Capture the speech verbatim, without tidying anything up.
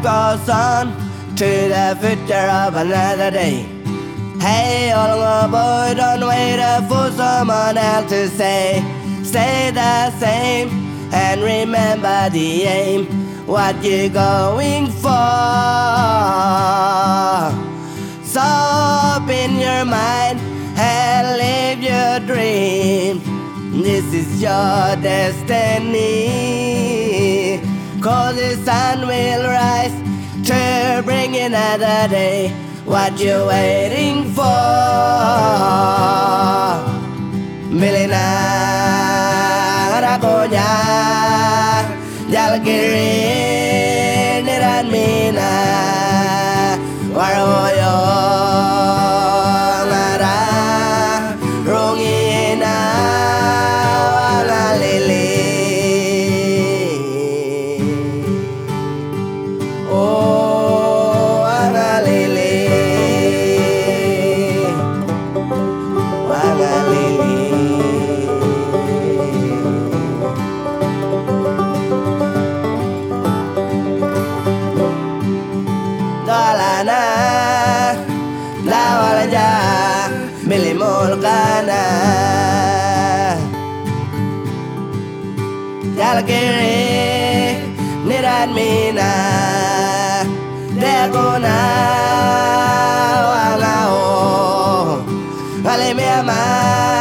goes on to the future of another day. Hey, all boy, don't wait for someone else to say. Stay the same and remember the aim. What you going for? So open your mind and live your dream. This is your destiny. Cause the sun will rise to bring another day. What you waiting for? Milena Rakonya Jalkiri Niranmina Waroyo Ngara Rungina Walalili. Oh Walalili Walalili. Dalana Dawalaja Milimulkana Jalkiri Niranmina Dekuna Wangao Alimiama